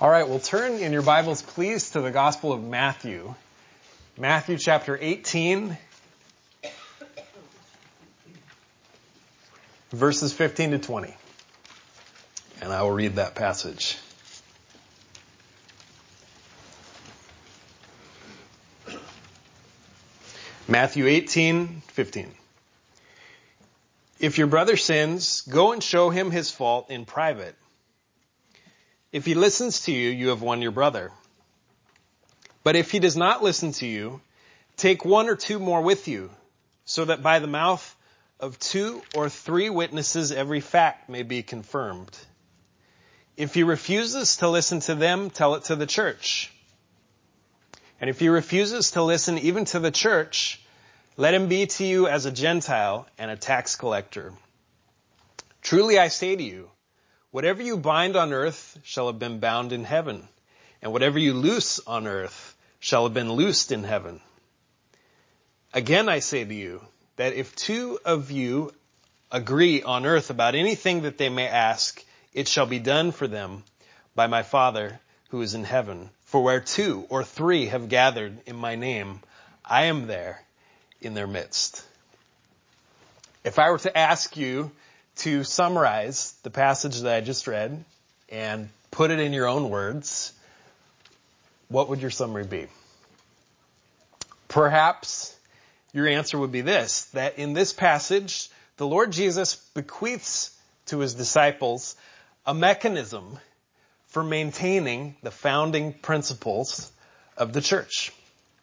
All right, we'll turn in your Bibles, please, to the Gospel of Matthew. Matthew chapter 18, verses 15 to 20. And I will read that passage. Matthew 18:15. If your brother sins, go and show him his fault in private. If he listens to you, you have won your brother. But if he does not listen to you, take one or two more with you, so that by the mouth of 2 or 3 witnesses every fact may be confirmed. If he refuses to listen to them, tell it to the church. And if he refuses to listen even to the church, let him be to you as a Gentile and a tax collector. Truly I say to you, whatever you bind on earth shall have been bound in heaven, and whatever you loose on earth shall have been loosed in heaven. Again I say to you, that if 2 of you agree on earth about anything that they may ask, it shall be done for them by my Father who is in heaven. For where 2 or 3 have gathered in my name, I am there in their midst. If I were to ask you to summarize the passage that I just read and put it in your own words, what would your summary be? Perhaps your answer would be this, that in this passage, the Lord Jesus bequeaths to his disciples a mechanism for maintaining the founding principles of the church.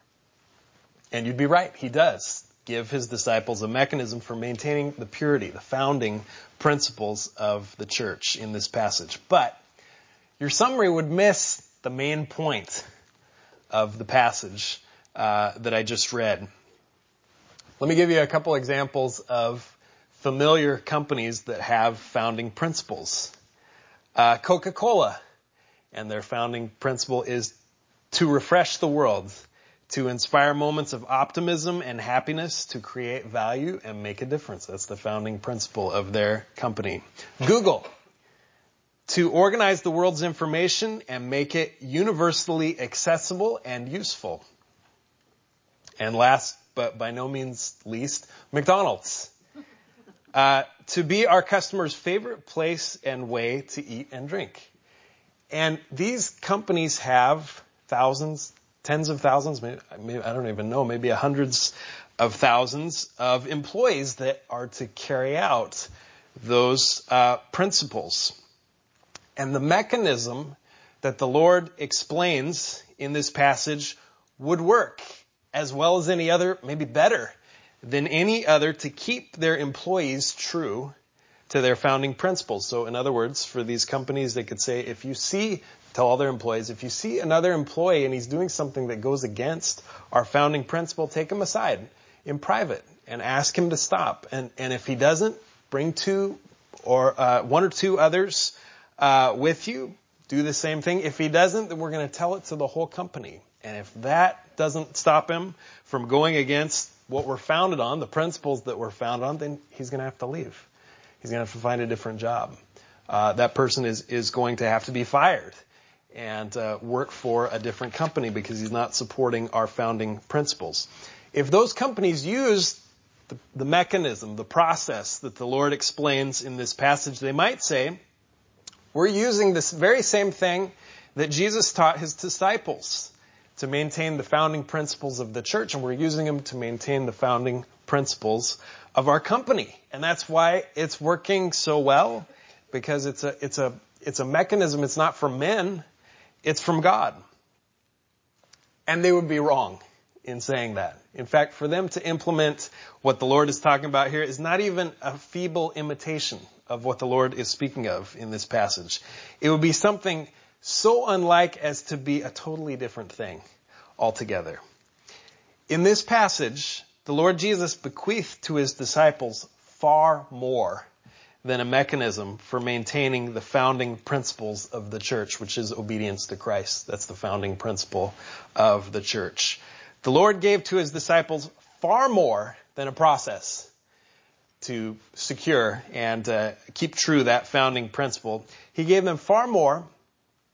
And you'd be right, he does give his disciples a mechanism for maintaining the purity, the founding principles of the church in this passage. But your summary would miss the main point of the passage that I just read. Let me give you a couple examples of familiar companies that have founding principles. Coca-Cola, and their founding principle is to refresh the world, to inspire moments of optimism and happiness, to create value and make a difference. That's the founding principle of their company. Google, to organize the world's information and make it universally accessible and useful. And last, but by no means least, McDonald's, to be our customers' favorite place and way to eat and drink. And these companies have thousands, tens of thousands, maybe I don't even know, maybe hundreds of thousands of employees that are to carry out those principles. And the mechanism that the Lord explains in this passage would work as well as any other, maybe better than any other, to keep their employees true to their founding principles. So in other words, for these companies, they could say, tell all their employees, if you see another employee and he's doing something that goes against our founding principle, take him aside in private and ask him to stop. And if he doesn't, bring 2 or 1 or 2 others with you. Do the same thing. If he doesn't, then we're going to tell it to the whole company. And if that doesn't stop him from going against what we're founded on, the principles that we're founded on, then he's going to have to leave. He's going to have to find a different job. That person is going to have to be fired and work for a different company because he's not supporting our founding principles. If those companies use the mechanism, the process that the Lord explains in this passage, they might say, we're using this very same thing that Jesus taught his disciples to maintain the founding principles of the church, and we're using them to maintain the founding principles of our company. And that's why it's working so well, because it's a mechanism. It's not from men, it's from God. And they would be wrong in saying that. In fact, for them to implement what the Lord is talking about here is not even a feeble imitation of what the Lord is speaking of in this passage. It would be something so unlike as to be a totally different thing altogether. In this passage, the Lord Jesus bequeathed to his disciples far more than a mechanism for maintaining the founding principles of the church, which is obedience to Christ. That's the founding principle of the church. The Lord gave to his disciples far more than a process to secure and keep true that founding principle. He gave them far more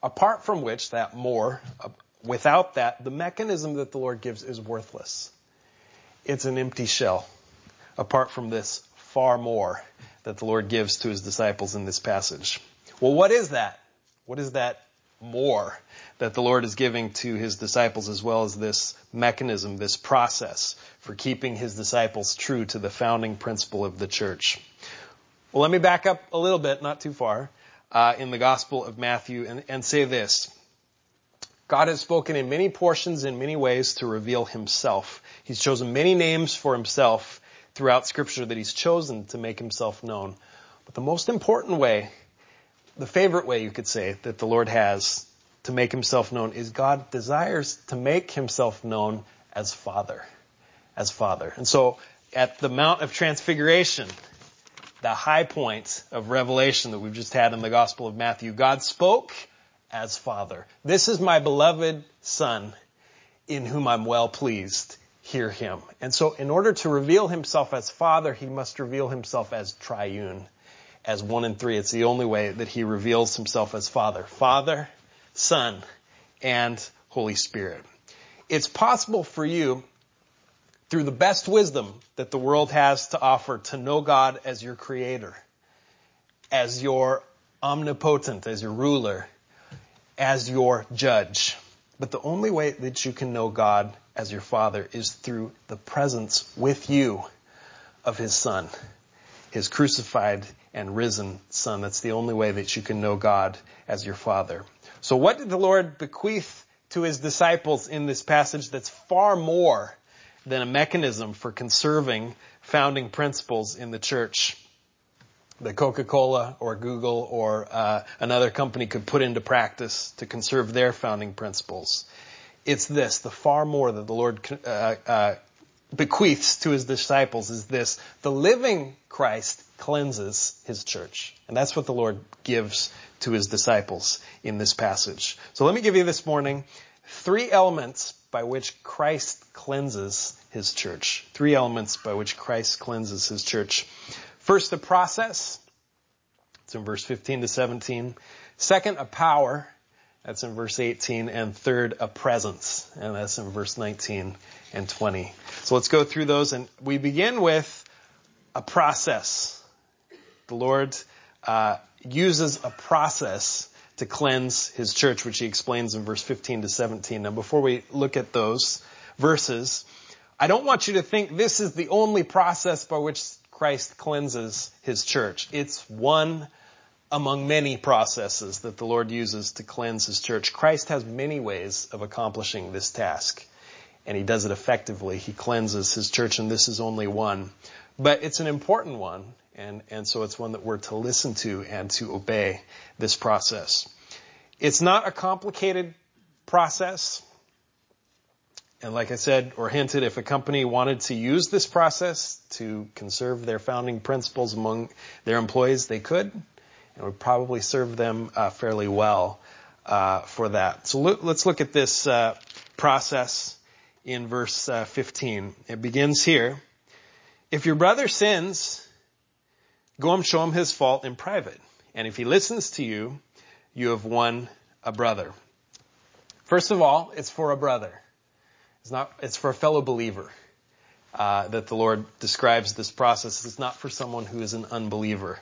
apart from which, that more, without that, the mechanism that the Lord gives is worthless. It's an empty shell, apart from this far more that the Lord gives to his disciples in this passage. Well, what is that? What is that more that the Lord is giving to his disciples, as well as this mechanism, this process for keeping his disciples true to the founding principle of the church? Well, let me back up a little bit, not too far, in the Gospel of Matthew and say this. God has spoken in many portions, in many ways, to reveal himself. He's chosen many names for himself throughout Scripture that he's chosen to make himself known. But the most important way, the favorite way you could say, that the Lord has to make himself known is God desires to make himself known as Father. As Father. And so at the Mount of Transfiguration, the high point of revelation that we've just had in the Gospel of Matthew, God spoke as Father. This is my beloved Son, in whom I'm well pleased. Hear him. And so in order to reveal himself as Father, he must reveal himself as triune, as one and three. It's the only way that he reveals himself as Father. Father, Son, and Holy Spirit. It's possible for you, through the best wisdom that the world has to offer, to know God as your creator, as your omnipotent, as your ruler, as your judge. But the only way that you can know God as your Father is through the presence with you of his Son, his crucified and risen Son. That's the only way that you can know God as your Father. So what did the Lord bequeath to his disciples in this passage that's far more than a mechanism for conserving founding principles in the church that Coca-Cola or Google or another company could put into practice to conserve their founding principles? It's this, the far more that the Lord bequeaths to his disciples is this: the living Christ cleanses his church. And that's what the Lord gives to his disciples in this passage. So let me give you this morning 3 elements by which Christ cleanses his church. 3 elements by which Christ cleanses his church. First, a process. It's in verse 15 to 17. Second, a power. That's in verse 18. And third, a presence. And that's in verse 19 and 20. So let's go through those. And we begin with a process. The Lord uses a process to cleanse his church, which he explains in verse 15 to 17. Now, before we look at those verses, I don't want you to think this is the only process by which Christ cleanses his church. It's one among many processes that the Lord uses to cleanse his church. Christ has many ways of accomplishing this task, and he does it effectively. He cleanses his church, and this is only one. But it's an important one, and so it's one that we're to listen to and to obey this process. It's not a complicated process. And like I said, or hinted, if a company wanted to use this process to conserve their founding principles among their employees, they could, and would probably serve them fairly well for that. So let's look at this process in verse 15. It begins here. If your brother sins, go and show him his fault in private. And if he listens to you, you have won a brother. First of all, it's for a brother. It's for a fellow believer that the Lord describes this process. It's not for someone who is an unbeliever.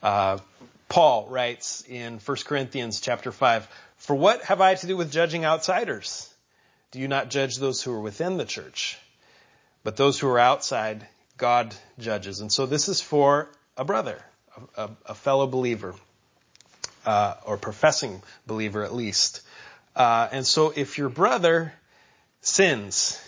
Paul writes in 1 Corinthians chapter 5, "For what have I to do with judging outsiders? Do you not judge those who are within the church? But those who are outside, God judges." And so this is for a brother, a fellow believer, or professing believer at least. And so if your brother sins.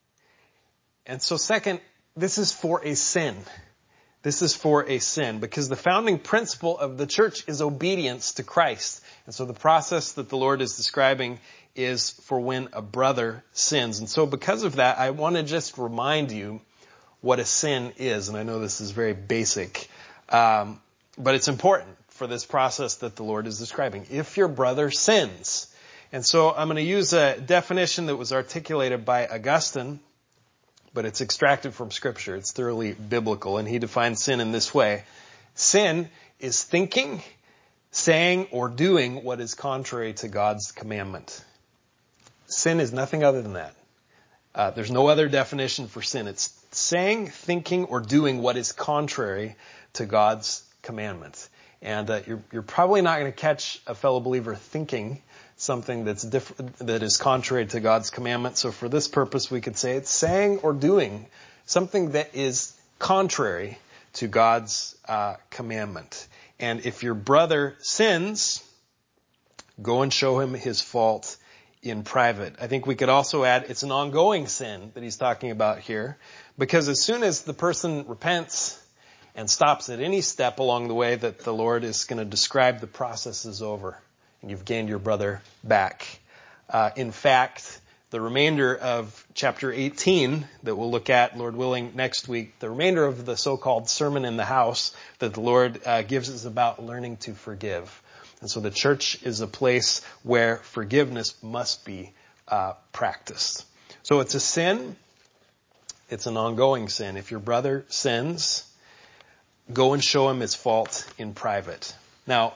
And so second, this is for a sin. This is for a sin, because the founding principle of the church is obedience to Christ. And so the process that the Lord is describing is for when a brother sins. And so because of that, I want to just remind you what a sin is. And I know this is very basic, but it's important for this process that the Lord is describing. If your brother sins. And so I'm going to use a definition that was articulated by Augustine, but it's extracted from Scripture. It's thoroughly biblical, and he defines sin in this way. Sin is thinking saying or doing what is contrary to God's commandment. Sin is nothing other than that. There's no other definition for sin. It's saying, thinking, or doing what is contrary to God's commandment. And you're probably not going to catch a fellow believer thinking something that's different, that is contrary to God's commandment. So for this purpose, we could say it's saying or doing something that is contrary to God's commandment. And if your brother sins, go and show him his fault in private. I think we could also add it's an ongoing sin that he's talking about here, because as soon as the person repents and stops at any step along the way that the Lord is going to describe, the process is over and you've gained your brother back. In fact, the remainder of chapter 18 that we'll look at, Lord willing, next week, the remainder of the so-called Sermon in the House that the Lord gives is about learning to forgive. And so the church is a place where forgiveness must be practiced. So it's a sin. It's an ongoing sin. If your brother sins, go and show him his fault in private. Now,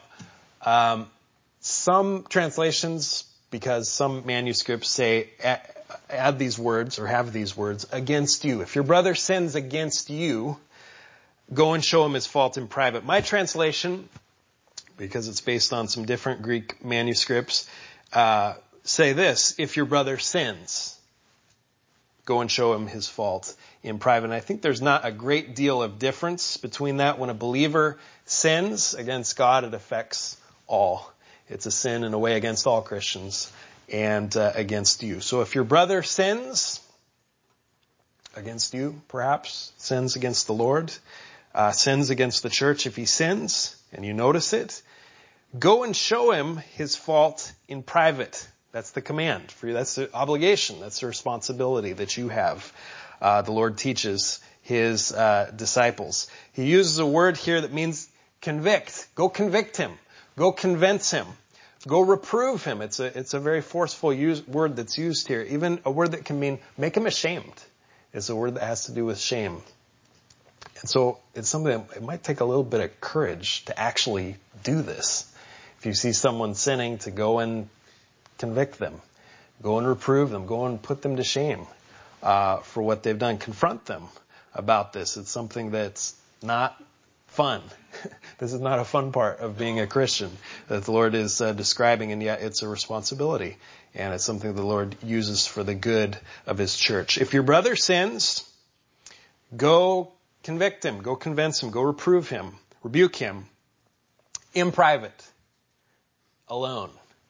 some translations, because some manuscripts say, add these words or have these words, against you. If your brother sins against you, go and show him his fault in private. My translation, because it's based on some different Greek manuscripts, say this: if your brother sins, go and show him his fault in private. And I think there's not a great deal of difference between that. When a believer sins against God, it affects all. It's a sin in a way against all Christians and against you. So if your brother sins against you, perhaps, sins against the Lord, sins against the church, if he sins and you notice it, go and show him his fault in private. That's the command for you. That's the obligation. That's the responsibility that you have. The Lord teaches his disciples. He uses a word here that means convict. Go convict him. Go convince him. Go reprove him. It's a very forceful word that's used here. Even a word that can mean make him ashamed. It's a word that has to do with shame. And so it's something that it might take a little bit of courage to actually do this. If you see someone sinning, to go and convict them. Go and reprove them. Go and put them to shame for what they've done. Confront them about this. It's something that's not fun. This is not a fun part of being a Christian that the Lord is describing, and yet it's a responsibility. And it's something the Lord uses for the good of his church. If your brother sins, go convict him. Go convince him. Go reprove him. Rebuke him in private, alone.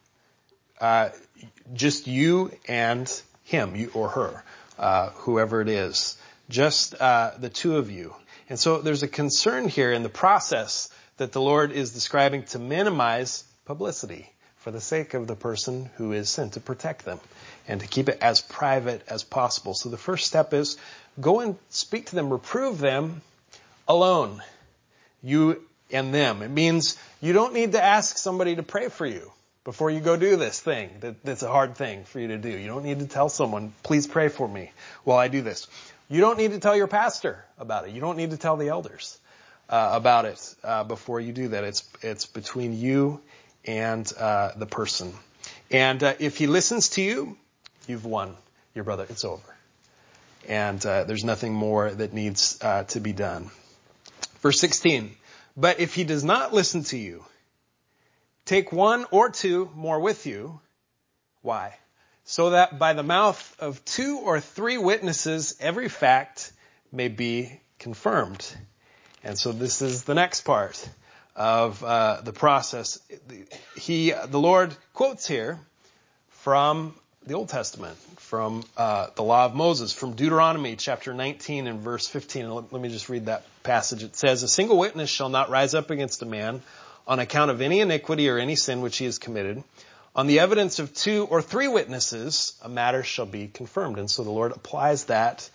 Just you and him, you or her, whoever it is. Just the two of you. And so there's a concern here in the process that the Lord is describing to minimize publicity for the sake of the person who is sent, to protect them and to keep it as private as possible. So the first step is go and speak to them, reprove them alone, you and them. It means you don't need to ask somebody to pray for you before you go do this thing that's a hard thing for you to do. You don't need to tell someone, please pray for me while I do this. You don't need to tell your pastor about it. You don't need to tell the elders about it before you do that. It's between you and the person. And if he listens to you, you've won your brother. It's over. And there's nothing more that needs to be done. Verse 16, but if he does not listen to you, take one or two more with you. Why? So that by the mouth of 2 or 3 witnesses, every fact may be confirmed. And so this is the next part of the process. The Lord quotes here from the Old Testament, from the law of Moses, from Deuteronomy chapter 19 and verse 15. And let me just read that passage. It says, a single witness shall not rise up against a man on account of any iniquity or any sin which he has committed. On the evidence of 2 or 3 witnesses, a matter shall be confirmed. And so the Lord applies that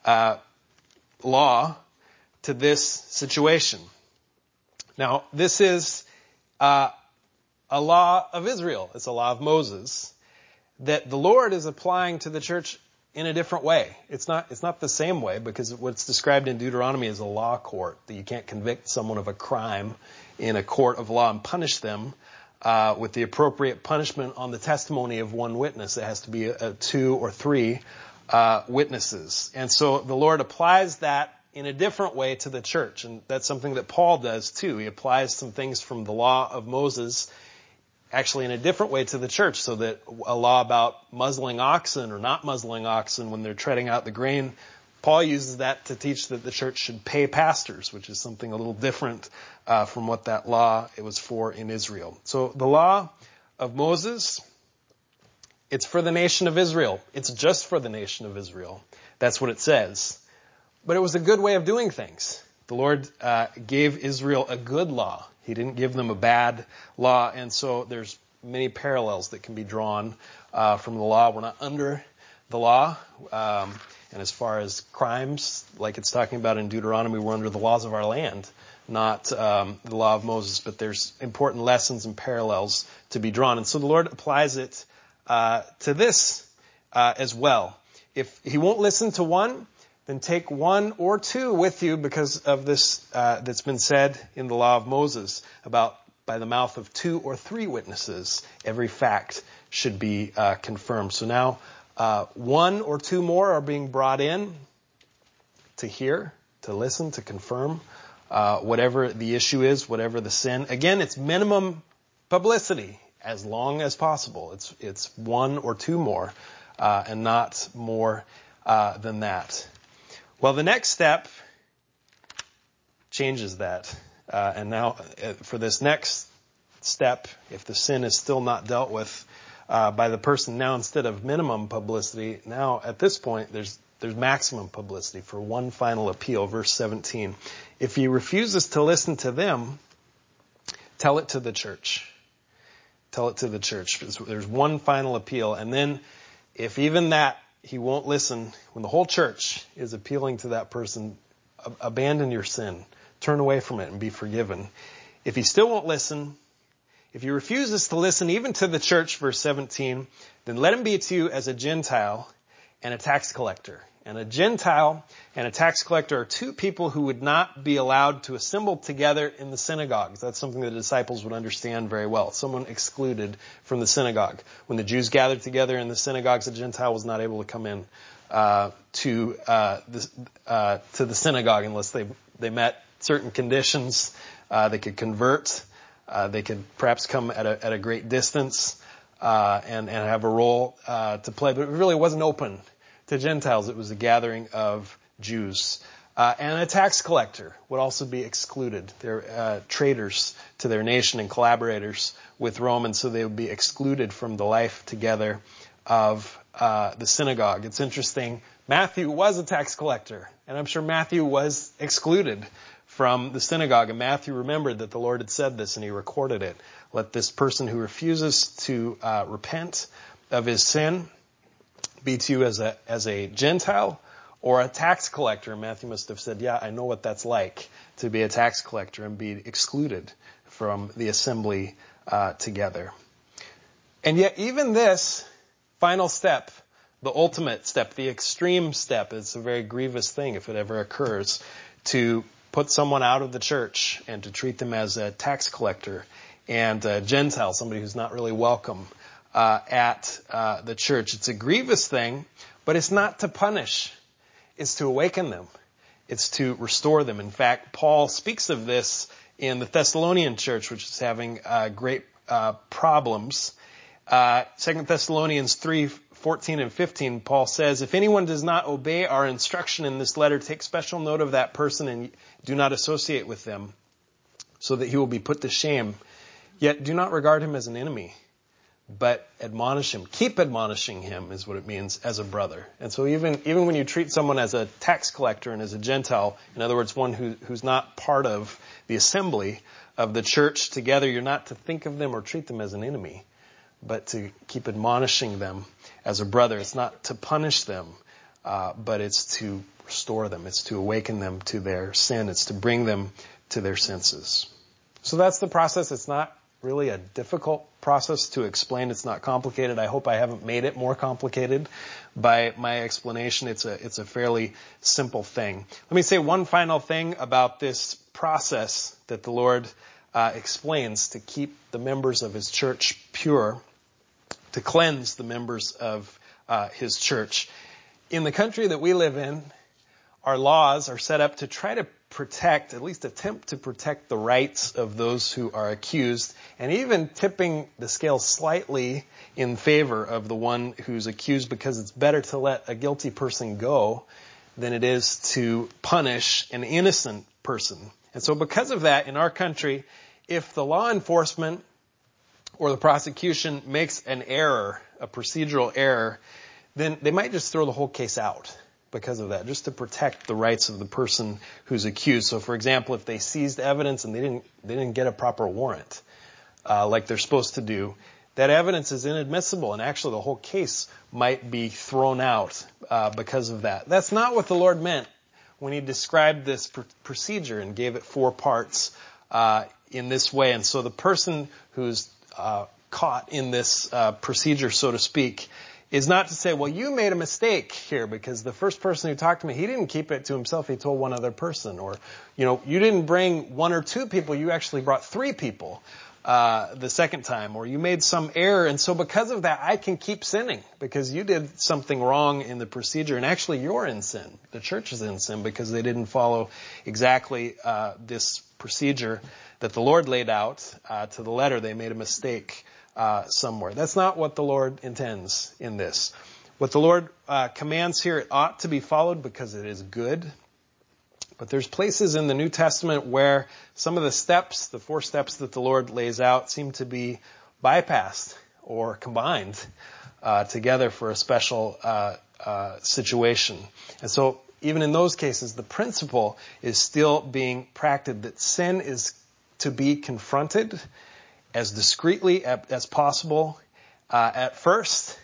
law to this situation. Now, this is a law of Israel. It's a law of Moses that the Lord is applying to the church in a different way. It's not the same way, because what's described in Deuteronomy is a law court, that you can't convict someone of a crime in a court of law and punish them with the appropriate punishment on the testimony of one witness. It has to be 2 or 3 witnesses. And so the Lord applies that in a different way to the church. And that's something that Paul does too. He applies some things from the law of Moses actually in a different way to the church, so that a law about muzzling oxen or not muzzling oxen when they're treading out the grain, Paul uses that to teach that the church should pay pastors, which is something a little different from what that law it was for in Israel. So the law of Moses, it's for the nation of Israel. It's just for the nation of Israel. That's what it says. But it was a good way of doing things. The Lord gave Israel a good law. He didn't give them a bad law. And so there's many parallels that can be drawn from the law. We're not under the law. And as far as crimes, like it's talking about in Deuteronomy, we're under the laws of our land, not the law of Moses. But there's important lessons and parallels to be drawn. And so the Lord applies it to this as well. If he won't listen to one, then take 1 or 2 with you, because of this that's been said in the law of Moses about by the mouth of 2 or 3 witnesses, every fact should be confirmed. So now 1 or 2 more are being brought in to hear, to listen, to confirm whatever the issue is, whatever the sin. Again, it's minimum publicity as long as possible. It's 1 or 2 more and not more than that. Well, the next step changes that. And now for this next step, if the sin is still not dealt with by the person, now instead of minimum publicity, now at this point there's maximum publicity for one final appeal. Verse 17. If he refuses to listen to them, tell it to the church. Tell it to the church. There's one final appeal. And then if even that he won't listen, when the whole church is appealing to that person, abandon your sin. Turn away from it and be forgiven. If he still won't listen, if he refuses to listen even to the church, verse 17, then let him be to you as a Gentile and a tax collector. And a Gentile and a tax collector are 2 people who would not be allowed to assemble together in the synagogues. That's something the disciples would understand very well. Someone excluded from the synagogue. When the Jews gathered together in the synagogues, a Gentile was not able to come in to the synagogue unless they met certain conditions. They could convert. They could perhaps come at a great distance and have a role to play. But it really wasn't open to Gentiles. It was a gathering of Jews. And a tax collector would also be excluded. They're traitors to their nation and collaborators with Rome, and so they would be excluded from the life together of the synagogue. It's interesting. Matthew was a tax collector, and I'm sure Matthew was excluded from the synagogue. And Matthew remembered that the Lord had said this, and he recorded it. Let this person who refuses to repent of his sin be to you as a Gentile or a tax collector. And Matthew must have said, yeah, I know what that's like to be a tax collector and be excluded from the assembly together. And yet even this final step, the ultimate step, the extreme step, it's a very grievous thing if it ever occurs, to put someone out of the church and to treat them as a tax collector and a Gentile, somebody who's not really welcome at the church. It's a grievous thing, but it's not to punish. It's to awaken them. It's to restore them. In fact, Paul speaks of this in the Thessalonian church, which is having great problems. 2 Thessalonians 3:14 and 15, Paul says, if anyone does not obey our instruction in this letter, take special note of that person and do not associate with them, so that he will be put to shame. Yet do not regard him as an enemy, but admonish him. Keep admonishing him is what it means, as a brother. And so even when you treat someone as a tax collector and as a Gentile, in other words, one who's not part of the assembly of the church together, you're not to think of them or treat them as an enemy, but to keep admonishing them as a brother. It's not to punish them, but it's to restore them. It's to awaken them to their sin. It's to bring them to their senses. So that's the process. It's not really a difficult process to explain. It's not complicated. I hope I haven't made it more complicated by my explanation. It's a fairly simple thing. Let me say one final thing about this process that the Lord explains to keep the members of his church pure, to cleanse the members of his church. In the country that we live in, our laws are set up to try to protect, at least attempt to protect the rights of those who are accused, and even tipping the scale slightly in favor of the one who's accused, because it's better to let a guilty person go than it is to punish an innocent person. And so because of that, in our country, if the law enforcement or the prosecution makes an error, a procedural error, then they might just throw the whole case out because of that, just to protect the rights of the person who's accused. So, for example, if they seized evidence and they didn't get a proper warrant, like they're supposed to do, that evidence is inadmissible, and actually the whole case might be thrown out because of that. That's not what the Lord meant when he described this procedure and gave it 4 parts in this way. And so the person who's caught in this procedure, so to speak, is not to say, well, you made a mistake here because the first person who talked to me, he didn't keep it to himself, he told one other person. Or, you didn't bring 1 or 2 people, you actually brought 3 people the second time. Or you made some error, and so because of that, I can keep sinning because you did something wrong in the procedure, and actually you're in sin. The church is in sin because they didn't follow exactly this procedure that the Lord laid out to the letter. They made a mistake somewhere. That's not what the Lord intends in this. What the Lord commands here, it ought to be followed because it is good. But there's places in the New Testament where some of the steps, the 4 steps that the Lord lays out, seem to be bypassed or combined together for a special situation. And so even in those cases, the principle is still being practiced, that sin is to be confronted as discreetly as possible at first,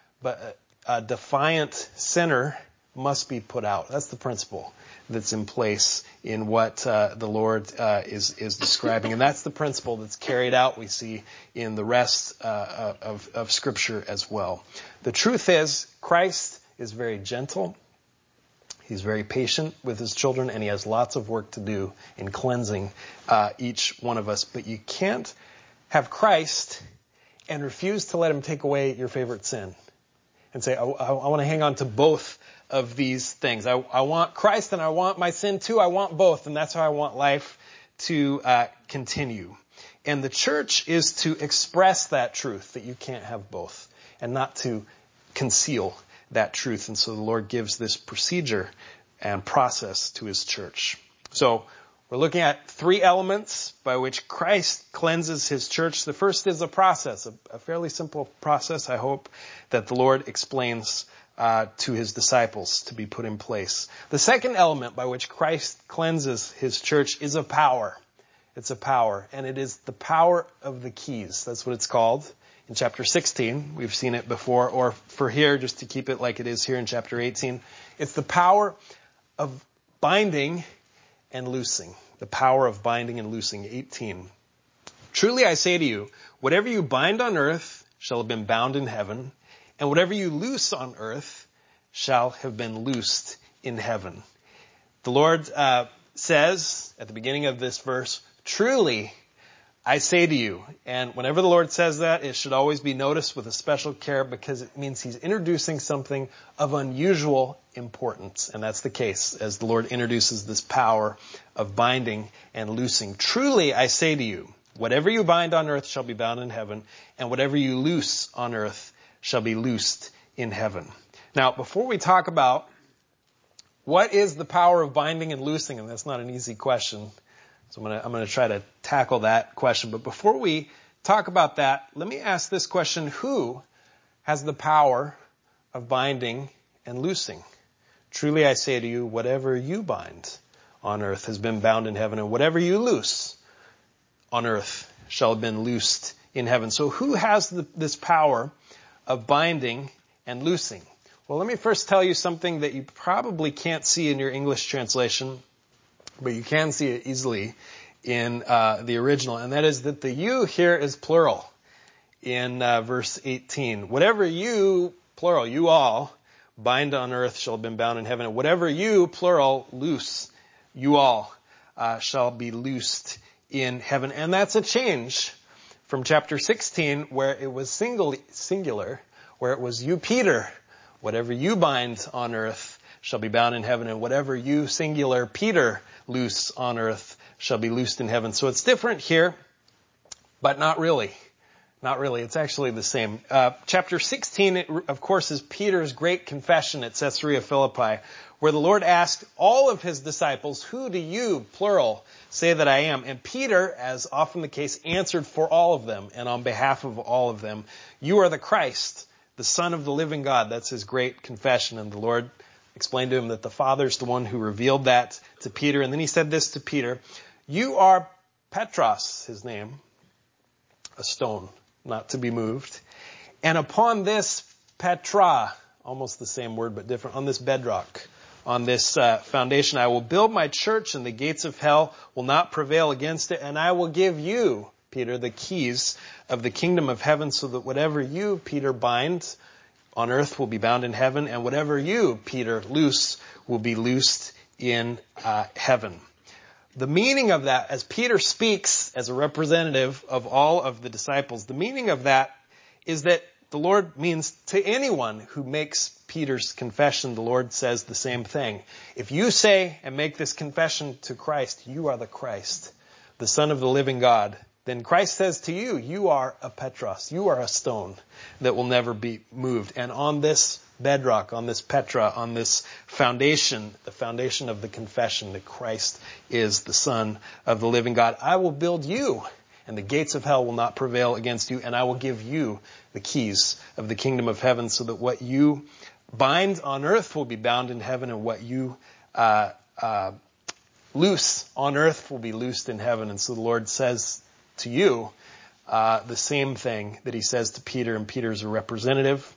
but a defiant sinner must be put out. That's the principle that's in place in what the Lord is describing. And that's the principle that's carried out, we see, in the rest of Scripture as well. The truth is, Christ is very gentle. He's very patient with his children, and he has lots of work to do in cleansing each one of us. But you can't have Christ and refuse to let him take away your favorite sin and say, I want to hang on to both of these things. I want Christ and I want my sin too. I want both, and that's how I want life to continue. And the church is to express that truth, that you can't have both, and not to conceal that truth. And so the Lord gives this procedure and process to his church. So we're looking at 3 elements by which Christ cleanses his church. The first is a process, a fairly simple process, I hope, that the Lord explains to his disciples to be put in place. The second element by which Christ cleanses his church is a power. It's a power, and it is the power of the keys. That's what it's called in chapter 16. We've seen it before, or for here, just to keep it like it is here in chapter 18. It's the power of binding and loosing. The power of binding and loosing. 18. Truly I say to you, whatever you bind on earth shall have been bound in heaven, and whatever you loose on earth shall have been loosed in heaven. The Lord says at the beginning of this verse, truly I say to you. And whenever the Lord says that, it should always be noticed with a special care, because it means he's introducing something of unusual importance. And that's the case as the Lord introduces this power of binding and loosing. Truly I say to you, whatever you bind on earth shall be bound in heaven, and whatever you loose on earth shall be loosed in heaven. Now, before we talk about what is the power of binding and loosing, and that's not an easy question, so I'm going to try to tackle that question. But before we talk about that, let me ask this question. Who has the power of binding and loosing? Truly I say to you, whatever you bind on earth has been bound in heaven, and whatever you loose on earth shall have been loosed in heaven. So who has this power of binding and loosing? Well, let me first tell you something that you probably can't see in your English translation, but you can see it easily in the original, and that is that the you here is plural in verse 18. Whatever you, plural, you all, bind on earth shall have been bound in heaven, and whatever you, plural, loose, you all, shall be loosed in heaven. And that's a change from chapter 16, where it was singular, where it was you, Peter, whatever you bind on earth shall be bound in heaven, and whatever you, singular, Peter, loose on earth shall be loosed in heaven. So it's different here, but not really. Not really. It's actually the same. Chapter 16, of course, is Peter's great confession at Caesarea Philippi, where the Lord asked all of his disciples, who do you, plural, say that I am? And Peter, as often the case, answered for all of them and on behalf of all of them, you are the Christ, the Son of the living God. That's his great confession. And the Lord explained to him that the Father's the one who revealed that to Peter. And then he said this to Peter, you are Petros, his name, a stone, not to be moved. And upon this Petra, almost the same word but different, on this bedrock, on this foundation, I will build my church, and the gates of hell will not prevail against it. And I will give you, Peter, the keys of the kingdom of heaven, so that whatever you, Peter, bind on earth will be bound in heaven, and whatever you, Peter, loose will be loosed in heaven. The meaning of that, as Peter speaks as a representative of all of the disciples, the meaning of that is that the Lord means to anyone who makes Peter's confession, the Lord says the same thing. If you say and make this confession to Christ, you are the Christ, the Son of the living God, then Christ says to you, you are a Petros, you are a stone that will never be moved. And on this bedrock, on this Petra, on this foundation, the foundation of the confession that Christ is the Son of the living God, I will build you, and the gates of hell will not prevail against you, and I will give you the keys of the kingdom of heaven, so that what you bind on earth will be bound in heaven, and what you loose on earth will be loosed in heaven. And so the Lord says to you the same thing that he says to Peter, and Peter's a representative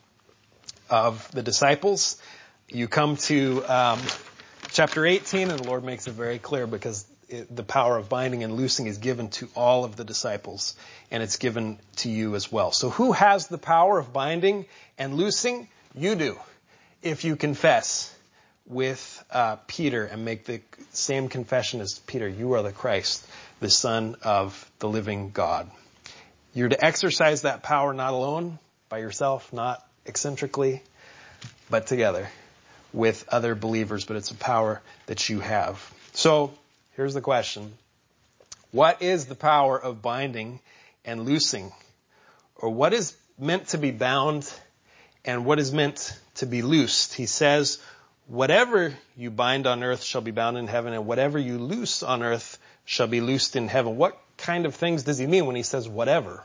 of the disciples. You come to chapter 18, and the Lord makes it very clear, because the power of binding and loosing is given to all of the disciples, and it's given to you as well. So who has the power of binding and loosing? You do, if you confess with Peter and make the same confession as Peter. You are the Christ, the Son of the living God. You're to exercise that power not alone, by yourself, not eccentrically, but together with other believers. But it's a power that you have. So here's the question. What is the power of binding and loosing? Or what is meant to be bound and what is meant to be loosed? He says, whatever you bind on earth shall be bound in heaven, and whatever you loose on earth shall be loosed in heaven. What kind of things does he mean when he says whatever?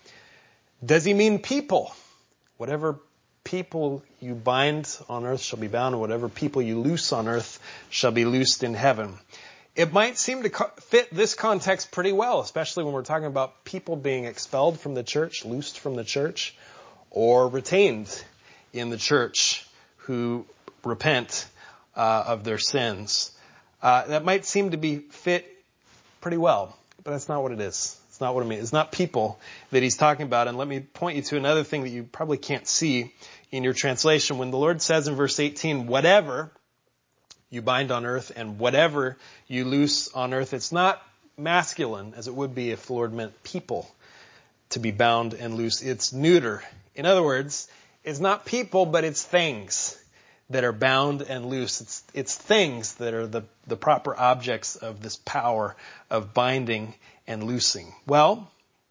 Does he mean people? Whatever people you bind on earth shall be bound, and whatever people you loose on earth shall be loosed in heaven. It might seem to fit this context pretty well, especially when we're talking about people being expelled from the church, loosed from the church, or retained in the church who repent of their sins. That might seem to be fit pretty well, but that's not what it is. It's not what I mean. It's not people that he's talking about. And let me point you to another thing that you probably can't see in your translation. When the Lord says in verse 18, whatever you bind on earth and whatever you loose on earth, it's not masculine as it would be if the Lord meant people to be bound and loose. It's neuter. In other words, it's not people, but it's things that are bound and loose. It's things that are the proper objects of this power of binding and loosing. Well,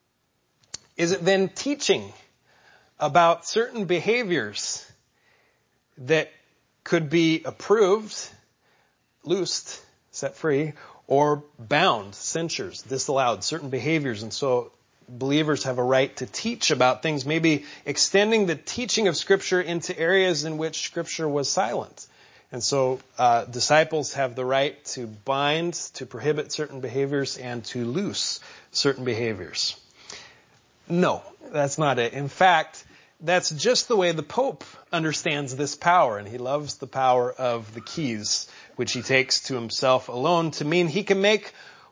is it then teaching about certain behaviors that could be approved, loosed, set free, or bound, censures, disallowed, certain behaviors? And so believers have a right to teach about things, maybe extending the teaching of Scripture into areas in which Scripture was silent. And so disciples have the right to bind, to prohibit certain behaviors, and to loose certain behaviors. No, that's not it. In fact, that's just the way the Pope understands this power, and he loves the power of the keys, which he takes to himself alone, to mean he can make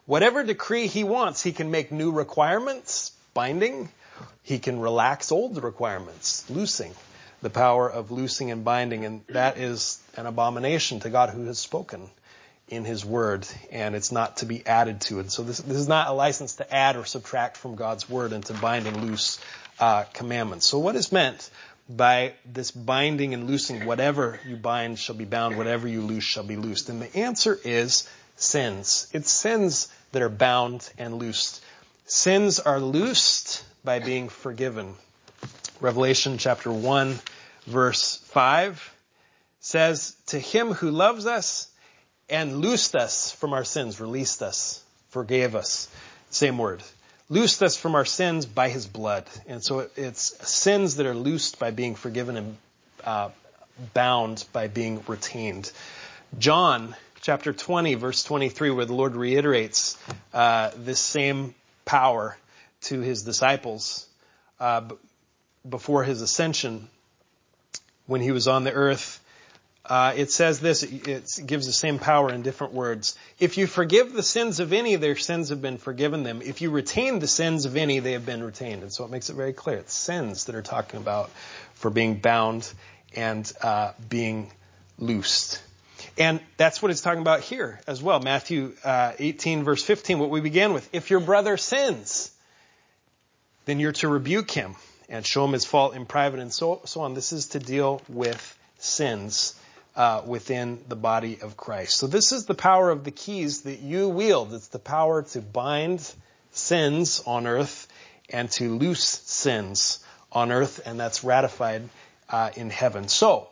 Whatever decree he wants, he can make new requirements, binding. He can relax old requirements, loosing. The power of loosing and binding, and that is an abomination to God who has spoken in his word, and it's not to be added to it. So this is not a license to add or subtract from God's word and to bind and loose commandments. So what is meant by this binding and loosing? Whatever you bind shall be bound, whatever you loose shall be loosed. And the answer is sins. It's sins that are bound and loosed. Sins are loosed by being forgiven. Revelation chapter 1, verse 5 says, to him who loves us and loosed us from our sins, released us, forgave us, same word, loosed us from our sins by his blood. And so it's sins that are loosed by being forgiven and bound by being retained. John chapter 20, verse 23, where the Lord reiterates this same power to his disciples before his ascension, when he was on the earth, it says this, it gives the same power in different words. If you forgive the sins of any, their sins have been forgiven them. If you retain the sins of any, they have been retained. And so it makes it very clear. It's sins that are talking about for being bound and being loosed. And that's what it's talking about here as well. Matthew 18, verse 15, what we began with. If your brother sins, then you're to rebuke him and show him his fault in private, and so on. This is to deal with sins within the body of Christ. So this is the power of the keys that you wield. It's the power to bind sins on earth and to loose sins on earth, and that's ratified in heaven. So,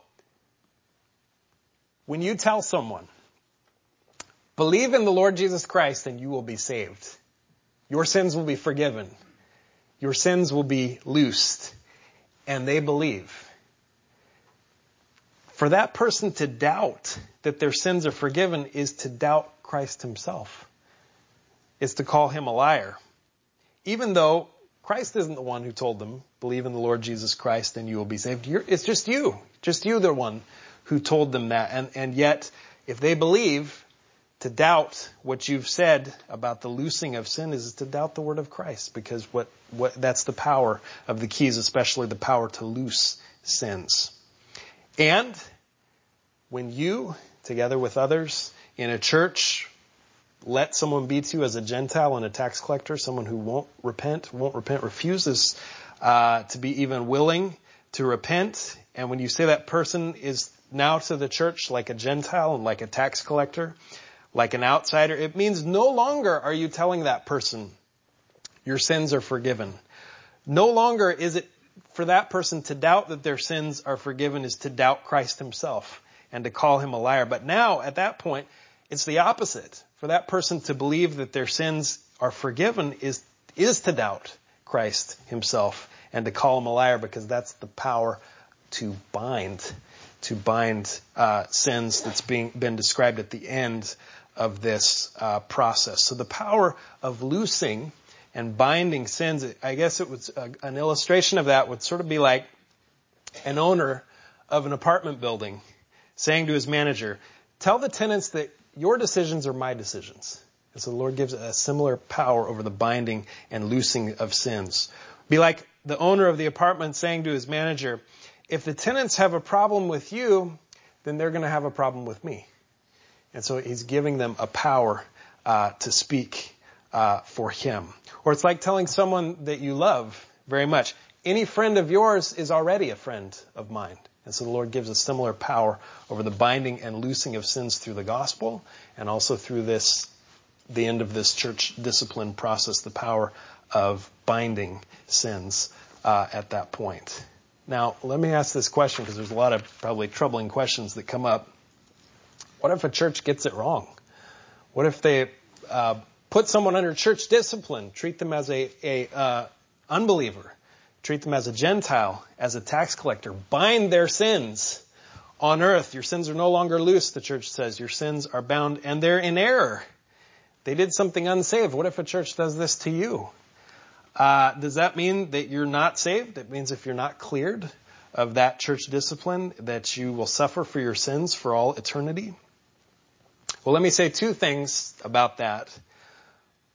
when you tell someone, believe in the Lord Jesus Christ and you will be saved, your sins will be forgiven, your sins will be loosed, and they believe. For that person to doubt that their sins are forgiven is to doubt Christ himself. It's to call him a liar. Even though Christ isn't the one who told them, believe in the Lord Jesus Christ and you will be saved. It's just you the one who told them that. And yet, if they believe, to doubt what you've said about the loosing of sin is to doubt the word of Christ, because what that's the power of the keys, especially the power to loose sins. And when you, together with others in a church, let someone beat you as a Gentile and a tax collector, someone who won't repent, refuses to be even willing to repent, and when you say that person is now to the church like a Gentile and like a tax collector, like an outsider, it means no longer are you telling that person your sins are forgiven. No longer is it for that person to doubt that their sins are forgiven is to doubt Christ himself and to call him a liar. But now, at that point, it's the opposite. For that person to believe that their sins are forgiven is to doubt Christ himself and to call him a liar, because that's the power to bind sins that's been described at the end of this process. So the power of loosing and binding sins, I guess it was an illustration of that would sort of be like an owner of an apartment building saying to his manager, tell the tenants that your decisions are my decisions. And so the Lord gives a similar power over the binding and loosing of sins. Be like the owner of the apartment saying to his manager, if the tenants have a problem with you, then they're going to have a problem with me. And so he's giving them a power to speak for him. Or it's like telling someone that you love very much, any friend of yours is already a friend of mine. And so the Lord gives a similar power over the binding and loosing of sins through the gospel, and also through the end of this church discipline process, the power of binding sins at that point. Now, let me ask this question, because there's a lot of probably troubling questions that come up. What if a church gets it wrong? What if they put someone under church discipline, treat them as a unbeliever, treat them as a Gentile, as a tax collector, bind their sins on earth? Your sins are no longer loose, the church says. Your sins are bound, and they're in error. They did something unsaved. What if a church does this to you? Does that mean that you're not saved? It means if you're not cleared of that church discipline, that you will suffer for your sins for all eternity? Well, let me say two things about that.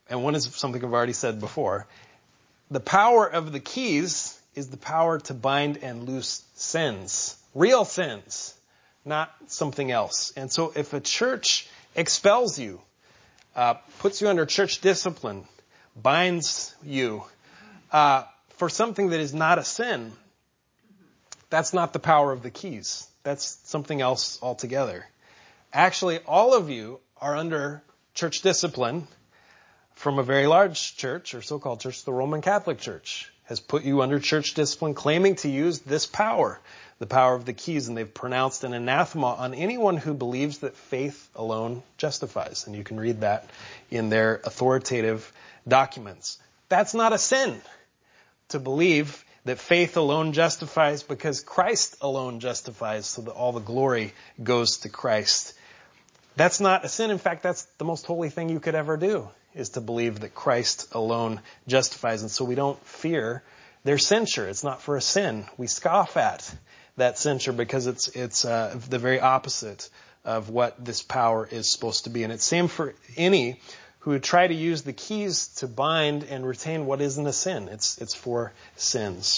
and one is something I've already said before. The power of the keys is the power to bind and loose sins. Real sins, not something else. And so if a church expels you, puts you under church discipline, binds you for something that is not a sin, that's not the power of the keys. That's something else altogether. Actually, all of you are under church discipline from a very large church, or so-called church. The Roman Catholic Church has put you under church discipline, claiming to use this power, the power of the keys, and they've pronounced an anathema on anyone who believes that faith alone justifies. And you can read that in their authoritative documents. That's not a sin to believe that faith alone justifies, because Christ alone justifies, so that all the glory goes to Christ. That's not a sin. In fact, that's the most holy thing you could ever do, is to believe that Christ alone justifies. And so we don't fear their censure. It's not for a sin. We scoff at that censure because it's the very opposite of what this power is supposed to be. And it's same for any who would try to use the keys to bind and retain what isn't a sin. It's for sins.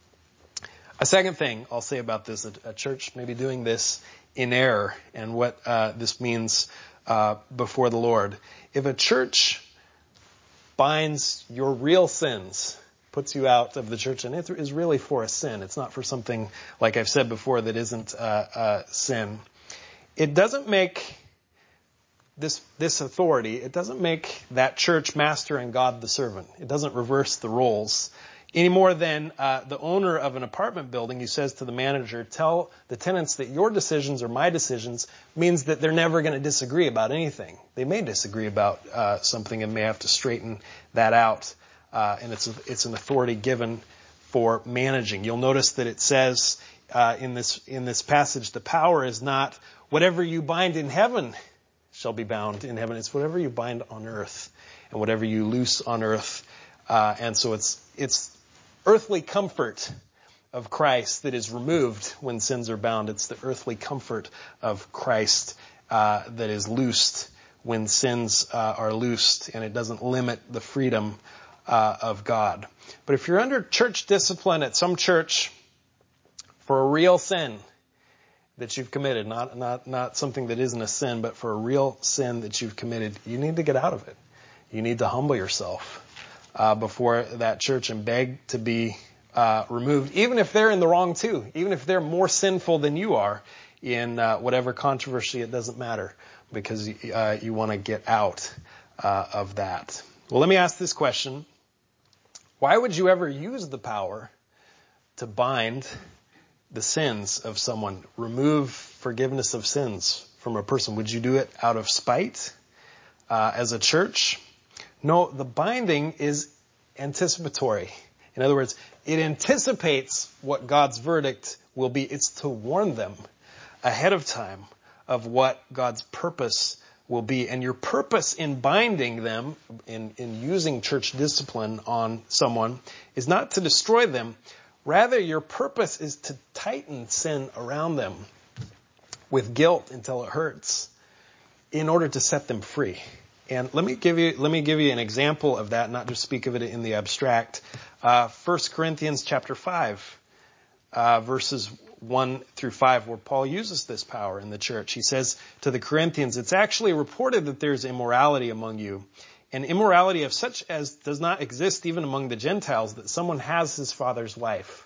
A second thing I'll say about this, a church may be doing this in error, and what this means before the Lord. If a church binds your real sins, puts you out of the church, and it is really for a sin, it's not for something, like I've said before, that isn't a sin, it doesn't make this authority, it doesn't make that church master and God the servant. It doesn't reverse the roles any more than the owner of an apartment building who says to the manager, tell the tenants that your decisions are my decisions, means that they're never going to disagree about anything. They may disagree about something and may have to straighten that out. And it's an authority given for managing. You'll notice that it says in this passage, the power is not whatever you bind in heaven shall be bound in heaven. It's whatever you bind on earth and whatever you loose on earth. And so it's earthly comfort of Christ that is removed when sins are bound. It's the earthly comfort of Christ that is loosed when sins are loosed, and it doesn't limit the freedom of God. But if you're under church discipline at some church for a real sin that you've committed, not something that isn't a sin, but for a real sin that you've committed, you need to get out of it. You need to humble yourself before that church and beg to be removed, even if they're in the wrong too, even if they're more sinful than you are in whatever controversy. It doesn't matter, because you want to get out of that. Well, let me ask this question. Why would you ever use the power to bind the sins of someone, remove forgiveness of sins from a person? Would you do it out of spite as a church? No, the binding is anticipatory. In other words, it anticipates what God's verdict will be. It's to warn them ahead of time of what God's purpose will be. And your purpose in binding them, in using church discipline on someone, is not to destroy them. Rather, your purpose is to tighten sin around them with guilt until it hurts, in order to set them free. And let me give you an example of that, not just speak of it in the abstract. 1 Corinthians chapter 5, verses 1 through 5, where Paul uses this power in the church. He says to the Corinthians, it's actually reported that there's immorality among you, and immorality of such as does not exist even among the Gentiles, that someone has his father's wife.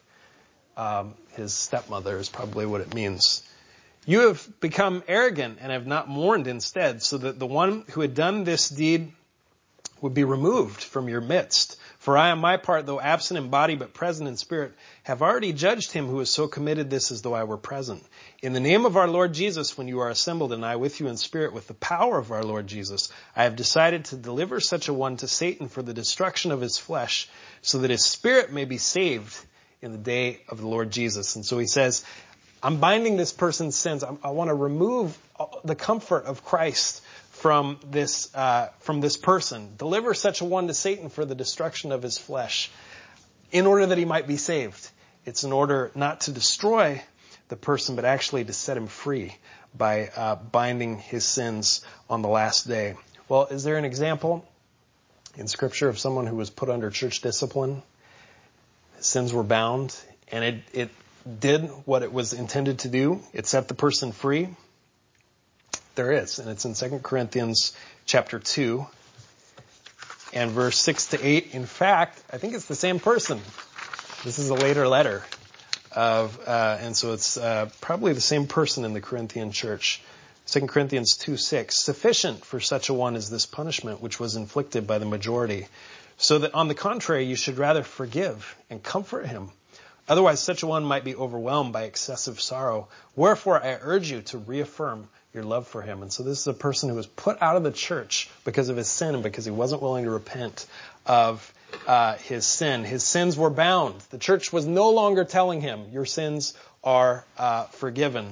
His stepmother is probably what it means. You have become arrogant and have not mourned instead, so that the one who had done this deed would be removed from your midst. For I, on my part, though absent in body but present in spirit, have already judged him who has so committed this as though I were present. In the name of our Lord Jesus, when you are assembled, and I with you in spirit, with the power of our Lord Jesus, I have decided to deliver such a one to Satan for the destruction of his flesh, so that his spirit may be saved in the day of the Lord Jesus. And so he says, I'm binding this person's sins. I want to remove the comfort of Christ from this person. Deliver such a one to Satan for the destruction of his flesh, in order that he might be saved. It's in order not to destroy the person, but actually to set him free by binding his sins on the last day. Well, is there an example in Scripture of someone who was put under church discipline. His sins were bound, and it did what it was intended to do. It set the person free. There is, and it's in 2 Corinthians chapter 2 and verse 6 to 8. In fact, I think it's the same person. This is a later letter and so it's probably the same person in the Corinthian church. 2 Corinthians 2:6. Sufficient for such a one is this punishment which was inflicted by the majority, so that on the contrary you should rather forgive and comfort him. Otherwise such a one might be overwhelmed by excessive sorrow. Wherefore I urge you to reaffirm your love for him. And so this is a person who was put out of the church because of his sin and because he wasn't willing to repent of his sin. His sins were bound. The church was no longer telling him, your sins are forgiven.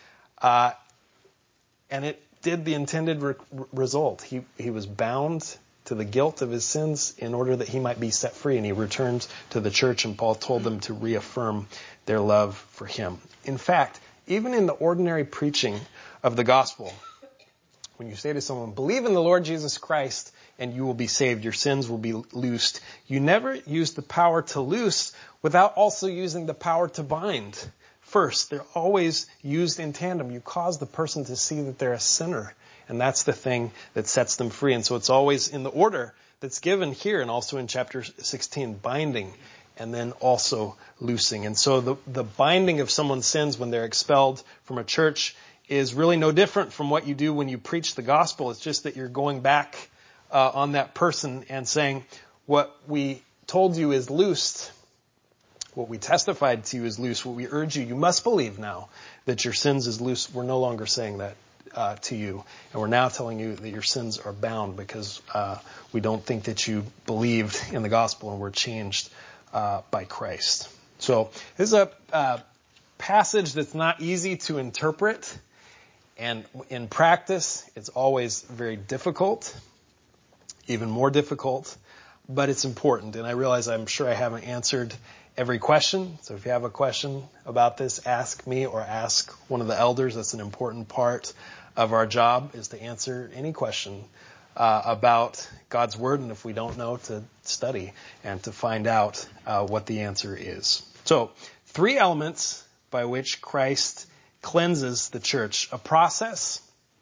And it did the intended result. He was bound to the guilt of his sins in order that he might be set free. And he returned to the church, and Paul told them to reaffirm their love for him. In fact, even in the ordinary preaching of the gospel, when you say to someone, believe in the Lord Jesus Christ and you will be saved, your sins will be loosed, you never use the power to loose without also using the power to bind. First, they're always used in tandem. You cause the person to see that they're a sinner, and that's the thing that sets them free. And so it's always in the order that's given here and also in chapter 16, binding and then also loosing. And so the binding of someone's sins when they're expelled from a church is really no different from what you do when you preach the gospel. It's just that you're going back on that person and saying, what we told you is loosed. What we testified to you is loose. What we urge you, you must believe now that your sins is loose. We're no longer saying that to you. And we're now telling you that your sins are bound because we don't think that you believed in the gospel and were changed by Christ. So this is a passage that's not easy to interpret. And in practice, it's always very difficult, even more difficult, but it's important. And I realize I'm sure I haven't answered every question. So if you have a question about this, ask me or ask one of the elders. That's an important part of our job, is to answer any question about God's Word. And if we don't know, to study and to find out what the answer is. So 3 elements by which Christ cleanses the church. A process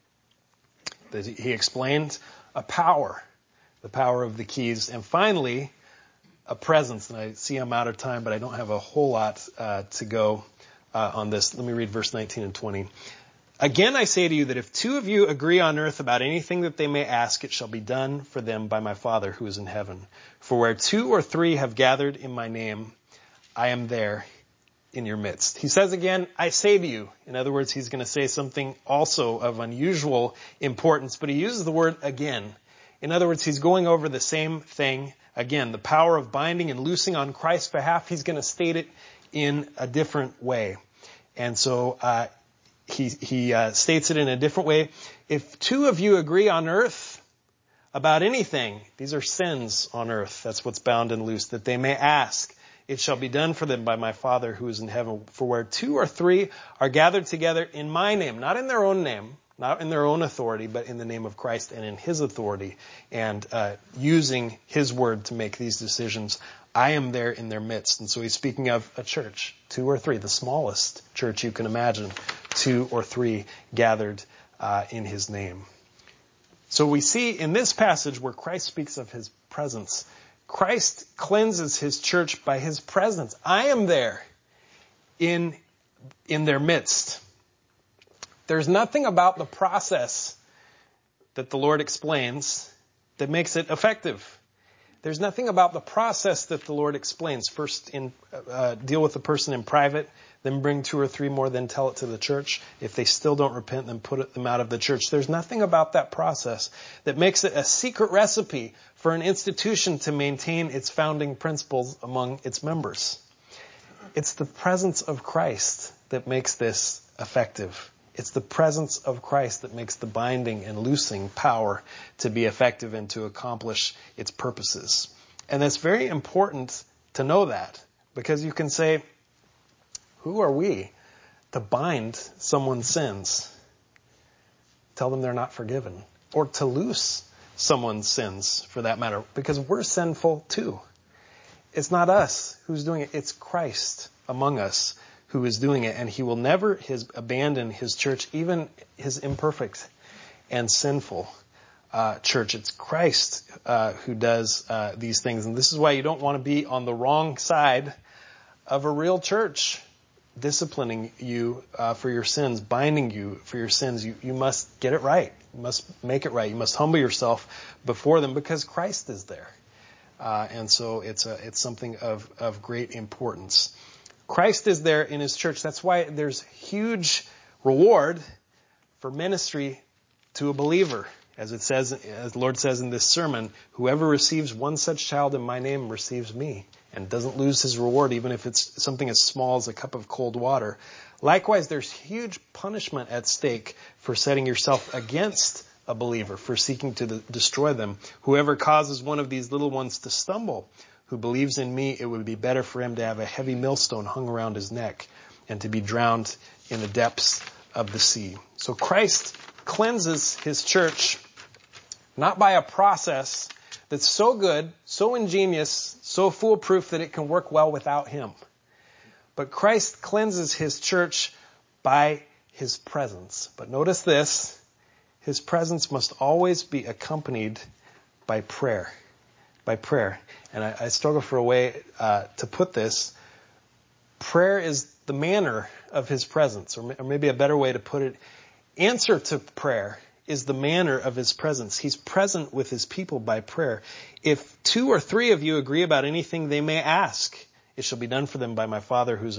that he explained, a power, the power of the keys, and finally, a presence. And I see I'm out of time, but I don't have a whole lot to go on this. Let me read verse 19 and 20. Again, I say to you that if 2 of you agree on earth about anything that they may ask, it shall be done for them by my Father who is in heaven. For where 2 or 3 have gathered in my name, I am there in your midst. He says again, I say to you. In other words, he's going to say something also of unusual importance, but he uses the word again. In other words, he's going over the same thing again. The power of binding and loosing on Christ's behalf, he's going to state it in a different way. And so he states it in a different way. If 2 of you agree on earth about anything, these are sins on earth, that's what's bound and loosed, that they may ask, it shall be done for them by my Father who is in heaven. For where 2 or 3 are gathered together in my name, not in their own name, not in their own authority, but in the name of Christ and in his authority, and using his word to make these decisions, I am there in their midst. And so he's speaking of a church, 2 or 3, the smallest church you can imagine, 2 or 3 gathered in his name. So we see in this passage where Christ speaks of his presence, Christ cleanses his church by his presence. I am there in their midst. There's nothing about the process that the Lord explains that makes it effective. There's nothing about the process that the Lord explains. First, deal with the person in private, then bring 2 or 3 more, then tell it to the church. If they still don't repent, then put them out of the church. There's nothing about that process that makes it a secret recipe for an institution to maintain its founding principles among its members. It's the presence of Christ that makes this effective. It's the presence of Christ that makes the binding and loosing power to be effective and to accomplish its purposes. And it's very important to know that, because you can say, who are we to bind someone's sins? Tell them they're not forgiven. Or to loose someone's sins, for that matter, because we're sinful too. It's not us who's doing it. It's Christ among us who is doing it. And he will never abandon his church, even his imperfect and sinful church. It's Christ who does these things. And this is why you don't want to be on the wrong side of a real church, disciplining you for your sins, binding you for your sins. You must get it right. You must make it right. You must humble yourself before them because Christ is there. And so it's something of great importance. Christ is there in his church. That's why there's huge reward for ministry to a believer. As the Lord says in this sermon, whoever receives one such child in my name receives me, and doesn't lose his reward, even if it's something as small as a cup of cold water. Likewise, there's huge punishment at stake for setting yourself against a believer, for seeking to destroy them. Whoever causes one of these little ones to stumble, who believes in me, it would be better for him to have a heavy millstone hung around his neck and to be drowned in the depths of the sea. So Christ cleanses his church not by a process that's so good, so ingenious, so foolproof that it can work well without him. But Christ cleanses his church by his presence. But notice this, his presence must always be accompanied by prayer. By prayer. And I struggle for a way to put this. Prayer is the manner of his presence, or maybe a better way to put it, answer to prayer is the manner of his presence. He's present with his people by prayer. If 2 or 3 of you agree about anything they may ask, it shall be done for them by my Father who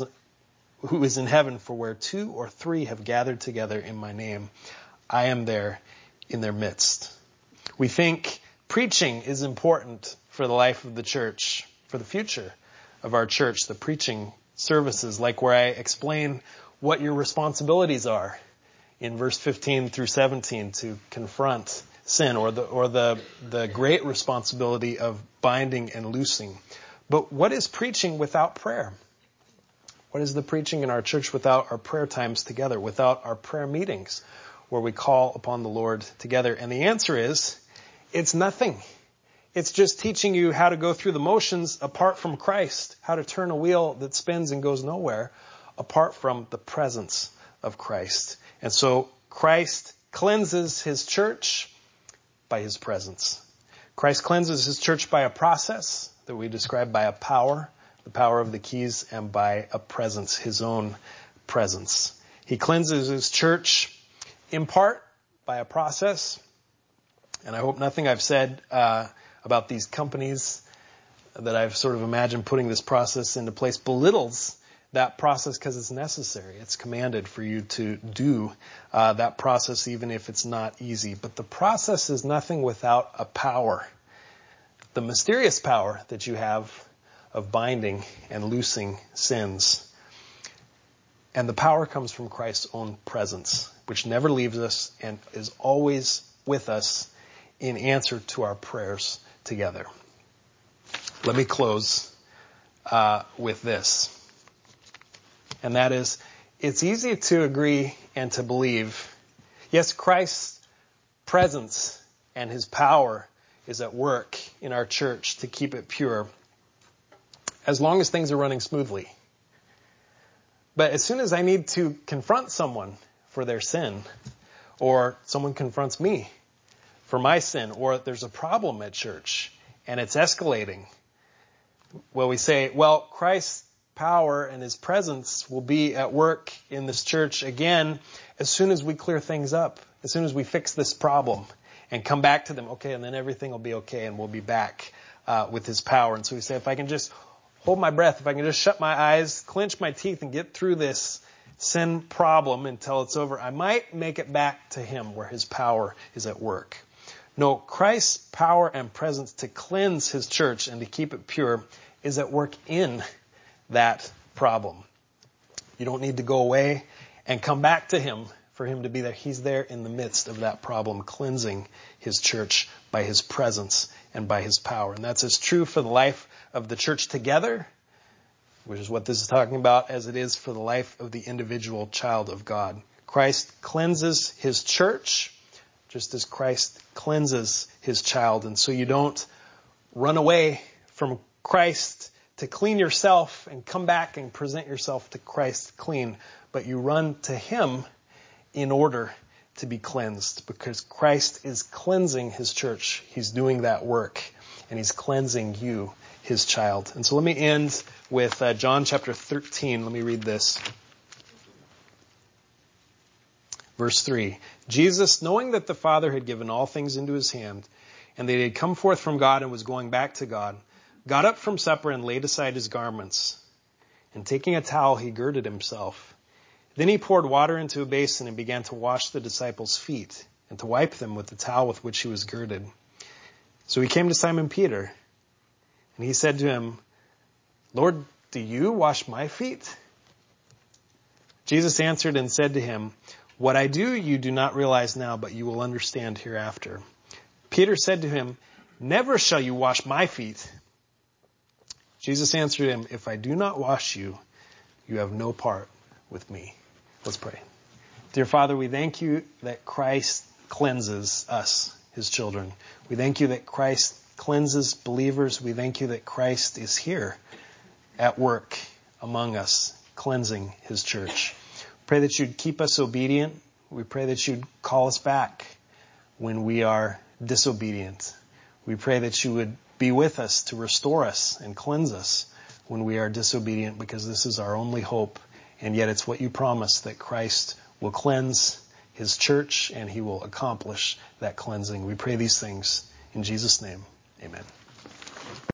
is in heaven. For where 2 or 3 have gathered together in my name, I am there in their midst. We think preaching is important for the life of the church, for the future of our church, the preaching services, like where I explain what your responsibilities are in verse 15 through 17 to confront sin, or the great responsibility of binding and loosing. But what is preaching without prayer? What is the preaching in our church without our prayer times together, without our prayer meetings where we call upon the Lord together? And the answer is, it's nothing. It's just teaching you how to go through the motions apart from Christ, how to turn a wheel that spins and goes nowhere apart from the presence of Christ. And so Christ cleanses his church by his presence. Christ cleanses his church by a process that we describe by a power, the power of the keys, and by a presence, his own presence. He cleanses his church in part by a process. And I hope nothing I've said about these companies that I've sort of imagined putting this process into place belittles that process, because it's necessary. It's commanded for you to do that process, even if it's not easy. But the process is nothing without a power, the mysterious power that you have of binding and loosing sins. And the power comes from Christ's own presence, which never leaves us and is always with us in answer to our prayers together. Let me close with this. And that is, it's easy to agree and to believe, yes, Christ's presence and his power is at work in our church to keep it pure, as long as things are running smoothly. But as soon as I need to confront someone for their sin, or someone confronts me for my sin, or there's a problem at church and it's escalating, well, we say, well, Christ's power and his presence will be at work in this church again as soon as we clear things up, as soon as we fix this problem and come back to them, okay, and then everything will be okay and we'll be back with his power. And so we say, if I can just hold my breath, if I can just shut my eyes, clench my teeth, and get through this sin problem until it's over, I might make it back to him where his power is at work. No, Christ's power and presence to cleanse his church and to keep it pure is at work in that problem. You don't need to go away and come back to him for him to be there. He's there in the midst of that problem, cleansing his church by his presence and by his power. And that's as true for the life of the church together, which is what this is talking about, as it is for the life of the individual child of God. Christ cleanses his church just as Christ cleanses his child. And so you don't run away from Christ to clean yourself and come back and present yourself to Christ clean, but you run to him in order to be cleansed, because Christ is cleansing his church. He's doing that work, and he's cleansing you, his child. And so let me end with John chapter 13. Let me read this. Verse 3, Jesus, knowing that the Father had given all things into his hand, and that he had come forth from God and was going back to God, got up from supper and laid aside his garments. And taking a towel, he girded himself. Then he poured water into a basin and began to wash the disciples' feet and to wipe them with the towel with which he was girded. So he came to Simon Peter, and he said to him, Lord, do you wash my feet? Jesus answered and said to him, what I do you do not realize now, but you will understand hereafter. Peter said to him, never shall you wash my feet. Jesus answered him, if I do not wash you, you have no part with me. Let's pray. Dear Father, we thank you that Christ cleanses us, his children. We thank you that Christ cleanses believers. We thank you that Christ is here at work among us, cleansing his church. Pray that you'd keep us obedient. We pray that you'd call us back when we are disobedient. We pray that you would be with us to restore us and cleanse us when we are disobedient, because this is our only hope. And yet it's what you promise, that Christ will cleanse his church and he will accomplish that cleansing. We pray these things in Jesus' name. Amen.